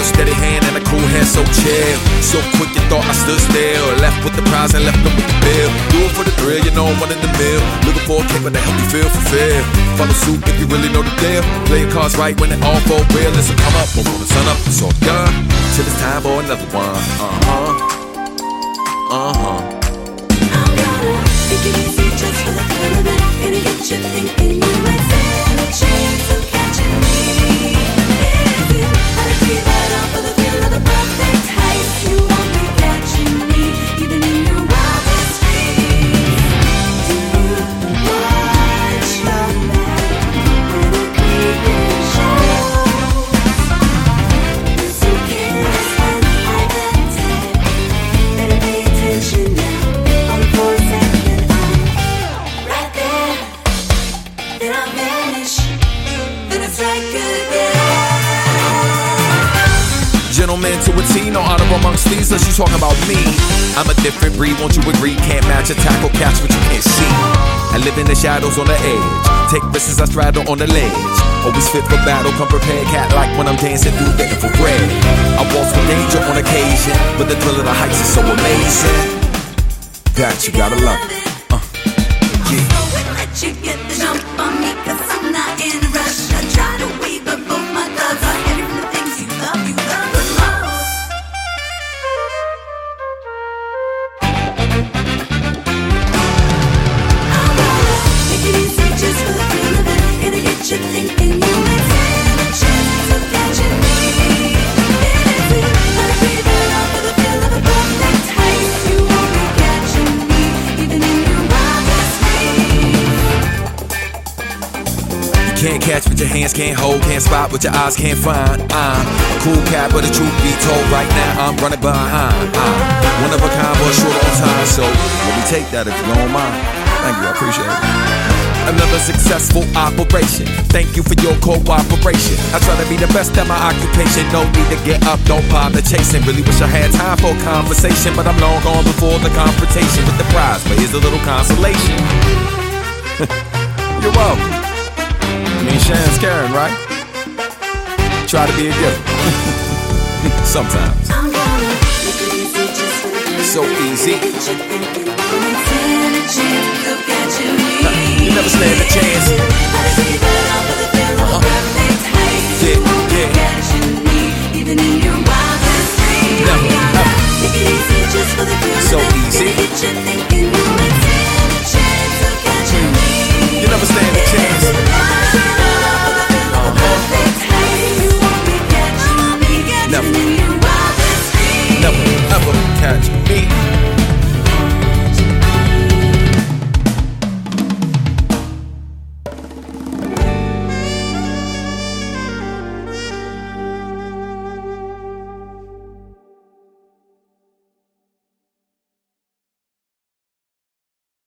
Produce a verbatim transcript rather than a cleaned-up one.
steady hand and a cool hand so chill. So quick you thought I stood still. Left with the prize and left them with the bill. Do it for the thrill, you know I'm one in the mill. Looking for a caper to help me feel fulfilled. Follow suit if you really know the deal. Play your cards right when it all for real. Listen, come up before the sun up, it's all done. Till it's time for another one. Uh-huh. Uh-huh. I'm gonna take it easy just for the fun of it. Gonna get you thinking you might stand a chance of catching me. Is it how to keep that up for the thrill of the perfect heist? You won't be catching me, even in your wildest dreams. Do you watch your back when the creeping shows? The suitcase and hide attack. Better pay attention now. On the for a second, I'm right there. Then I vanish. Then it's like goodbye. Gentleman to a T, no honor amongst these, unless you talking about me. I'm a different breed, won't you agree? Can't match a tackle, catch what you can't see. I live in the shadows on the edge. Take risks, I straddle on the ledge. Always fit for battle, come prepared, cat like when I'm dancing through the infrared. I walk with danger on occasion, but the thrill of the heights is so amazing that you gotta love it. Uh, yeah. I would let you get the jump on me, cause I'm not in a rush. I try to weave, but both my thoughts are heavy from the things you love, you love the most. I'm gonna take it easy just for the thrill of it. Gonna get you thinking you might stand a chance of catching me. Is it how to keep it up for the feel of a perfect heist? You won't be catching me, even in your wildest dreams. You can't catch what your hands can't hold, can't spot what your eyes can't find. I'm a cool cat, but the truth be told, right now I'm running behind. I'm one of a kind, but short on time, so let me take that if you don't mind. Thank you, I appreciate it. Another successful operation. Thank you for your cooperation. I try to be the best at my occupation. No need to get up, don't bother chasing. Really wish I had time for a conversation, but I'm long gone before the confrontation with the prize. But here's a little consolation. You're welcome. I mean, Sharon's Karen, right? Try to be a giver. Sometimes. I'm gonna make it easy just for the So easy. get you thinking. I'm stand a chance of catching me. You never stand a chance. How to keep it up for the feel of a perfect heist? Yeah, You won't be yeah. catching me, even in your wildest dreams. Never, I'm gonna never. make it easy just for the thrill So of it. easy. Gonna get you thinking.